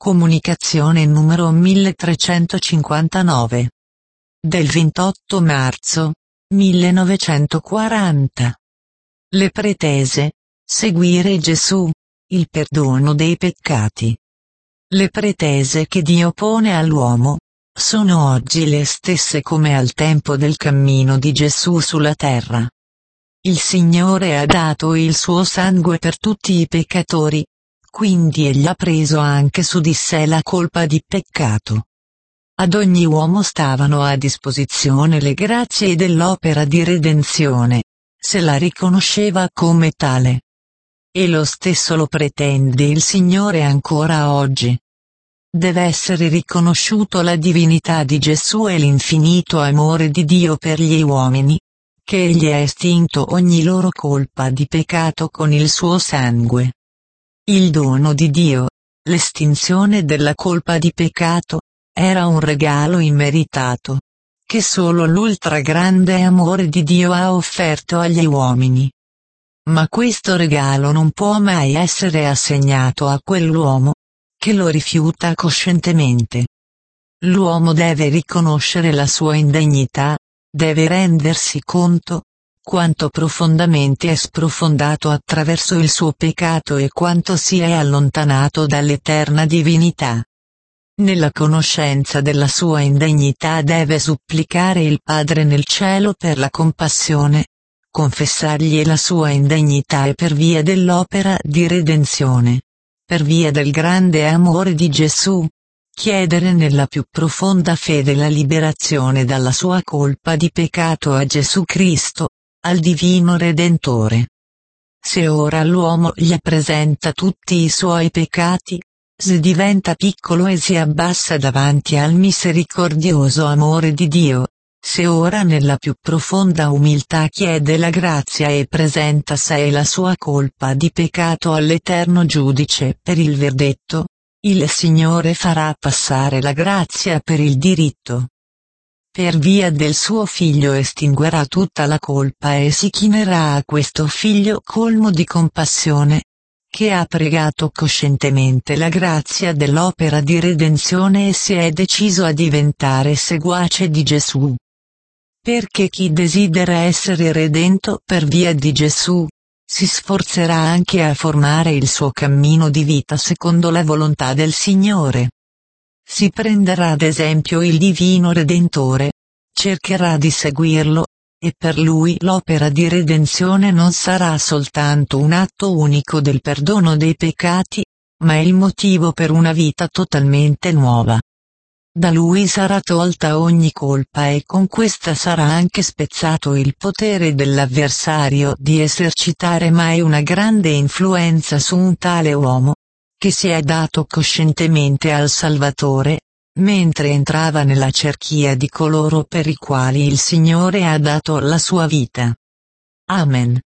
Comunicazione numero 1359. Del 28 marzo 1940. Le pretese: seguire Gesù, il perdono dei peccati. Le pretese che Dio pone all'uomo sono oggi le stesse come al tempo del cammino di Gesù sulla terra. Il Signore ha dato il suo sangue per tutti i peccatori, quindi egli ha preso anche su di sé la colpa di peccato. Ad ogni uomo stavano a disposizione le grazie dell'opera di redenzione, se la riconosceva come tale. E lo stesso lo pretende il Signore ancora oggi. Deve essere riconosciuto la divinità di Gesù e l'infinito amore di Dio per gli uomini, che egli ha estinto ogni loro colpa di peccato con il suo sangue. Il dono di Dio, l'estinzione della colpa di peccato, era un regalo immeritato, che solo l'ultra grande amore di Dio ha offerto agli uomini. Ma questo regalo non può mai essere assegnato a quell'uomo che lo rifiuta coscientemente. L'uomo deve riconoscere la sua indegnità, deve rendersi conto quanto profondamente è sprofondato attraverso il suo peccato e quanto si è allontanato dall'eterna divinità. Nella conoscenza della sua indegnità deve supplicare il Padre nel cielo per la compassione, confessargli la sua indegnità e per via dell'opera di redenzione, per via del grande amore di Gesù, chiedere nella più profonda fede la liberazione dalla sua colpa di peccato a Gesù Cristo, al Divino Redentore. Se ora l'uomo gli presenta tutti i suoi peccati, se diventa piccolo e si abbassa davanti al misericordioso amore di Dio, se ora nella più profonda umiltà chiede la grazia e presenta sé e la sua colpa di peccato all'Eterno Giudice per il verdetto, il Signore farà passare la grazia per il diritto. Per via del suo Figlio estinguerà tutta la colpa e si chinerà a questo Figlio colmo di compassione, che ha pregato coscientemente la grazia dell'opera di redenzione e si è deciso a diventare seguace di Gesù. Perché chi desidera essere redento per via di Gesù, si sforzerà anche a formare il suo cammino di vita secondo la volontà del Signore. Si prenderà ad esempio il Divino Redentore, cercherà di seguirlo, e per lui l'opera di redenzione non sarà soltanto un atto unico del perdono dei peccati, ma il motivo per una vita totalmente nuova. Da lui sarà tolta ogni colpa e con questa sarà anche spezzato il potere dell'avversario di esercitare mai una grande influenza su un tale uomo, che si è dato coscientemente al Salvatore, mentre entrava nella cerchia di coloro per i quali il Signore ha dato la sua vita. Amen.